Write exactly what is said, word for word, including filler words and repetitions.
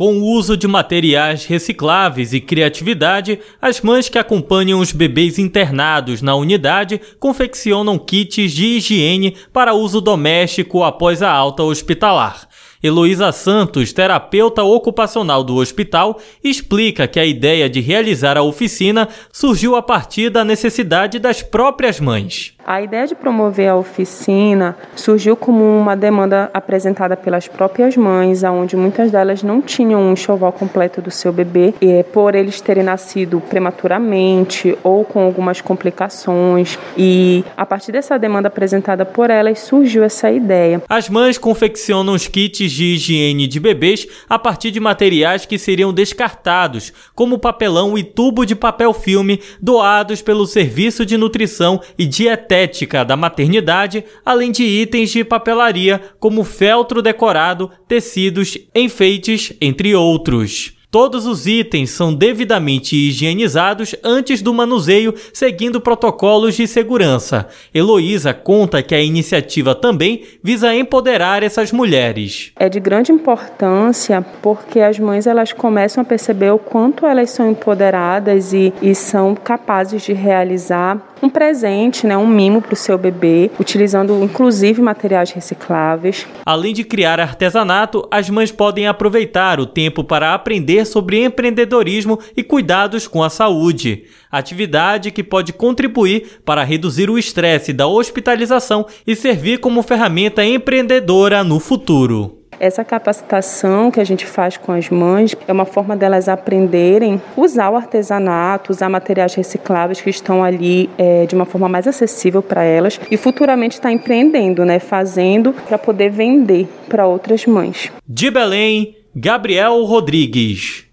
Com o uso de materiais recicláveis e criatividade, as mães que acompanham os bebês internados na unidade confeccionam kits de higiene para uso doméstico após a alta hospitalar. Heloísa Santos, terapeuta ocupacional do hospital, explica que a ideia de realizar a oficina surgiu a partir da necessidade das próprias mães. A ideia de promover a oficina surgiu como uma demanda apresentada pelas próprias mães, onde muitas delas não tinham um enxoval completo do seu bebê, e por eles terem nascido prematuramente ou com algumas complicações. E a partir dessa demanda apresentada por elas, surgiu essa ideia. As mães confeccionam os kits de higiene de bebês a partir de materiais que seriam descartados, como papelão e tubo de papel filme doados pelo Serviço de Nutrição e Dietética da Maternidade, além de itens de papelaria como feltro decorado, tecidos, enfeites, entre outros. Todos os itens são devidamente higienizados antes do manuseio, seguindo protocolos de segurança. Heloísa conta que a iniciativa também visa empoderar essas mulheres. É de grande importância porque as mães elas começam a perceber o quanto elas são empoderadas e, e são capazes de realizar um presente, né, um mimo para o seu bebê, utilizando inclusive materiais recicláveis. Além de criar artesanato, as mães podem aproveitar o tempo para aprender sobre empreendedorismo e cuidados com a saúde. Atividade que pode contribuir para reduzir o estresse da hospitalização e servir como ferramenta empreendedora no futuro. Essa capacitação que a gente faz com as mães é uma forma delas aprenderem a usar o artesanato, usar materiais recicláveis que estão ali é, de uma forma mais acessível para elas e futuramente estar empreendendo, né, fazendo para poder vender para outras mães. De Belém, Gabriel Rodrigues.